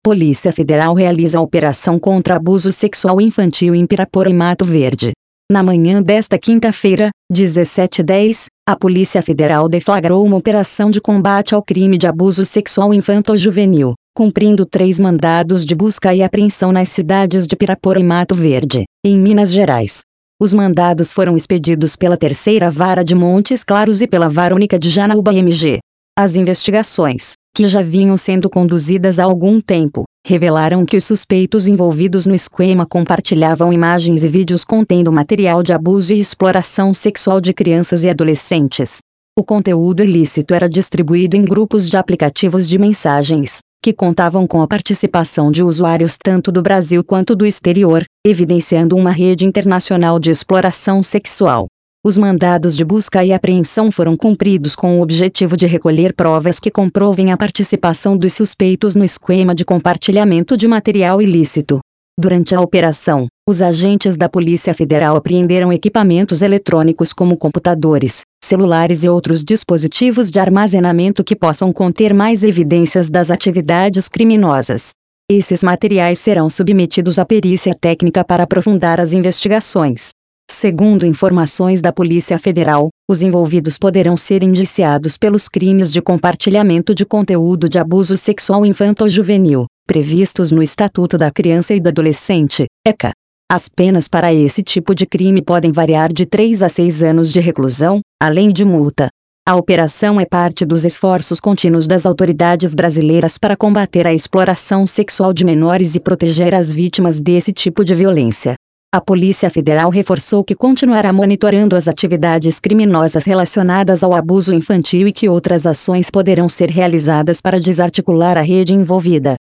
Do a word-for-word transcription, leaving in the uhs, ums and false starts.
Polícia Federal realiza a operação contra abuso sexual infantil em Pirapora e Mato Verde. Na manhã desta quinta-feira, dezessete e dez, a Polícia Federal deflagrou uma operação de combate ao crime de abuso sexual infanto-juvenil, cumprindo três mandados de busca e apreensão nas cidades de Pirapora e Mato Verde, em Minas Gerais. Os mandados foram expedidos pela Terceira Vara de Montes Claros e pela Vara Única de Janaúba M G. As investigações, que já vinham sendo conduzidas há algum tempo, revelaram que os suspeitos envolvidos no esquema compartilhavam imagens e vídeos contendo material de abuso e exploração sexual de crianças e adolescentes. O conteúdo ilícito era distribuído em grupos de aplicativos de mensagens, que contavam com a participação de usuários tanto do Brasil quanto do exterior, evidenciando uma rede internacional de exploração sexual. Os mandados de busca e apreensão foram cumpridos com o objetivo de recolher provas que comprovem a participação dos suspeitos no esquema de compartilhamento de material ilícito. Durante a operação, os agentes da Polícia Federal apreenderam equipamentos eletrônicos como computadores, celulares e outros dispositivos de armazenamento que possam conter mais evidências das atividades criminosas. Esses materiais serão submetidos à perícia técnica para aprofundar as investigações. Segundo informações da Polícia Federal, os envolvidos poderão ser indiciados pelos crimes de compartilhamento de conteúdo de abuso sexual infanto-juvenil, previstos no Estatuto da Criança e do Adolescente, E C A. As penas para esse tipo de crime podem variar de três a seis anos de reclusão, além de multa. A operação é parte dos esforços contínuos das autoridades brasileiras para combater a exploração sexual de menores e proteger as vítimas desse tipo de violência. A Polícia Federal reforçou que continuará monitorando as atividades criminosas relacionadas ao abuso infantil e que outras ações poderão ser realizadas para desarticular a rede envolvida.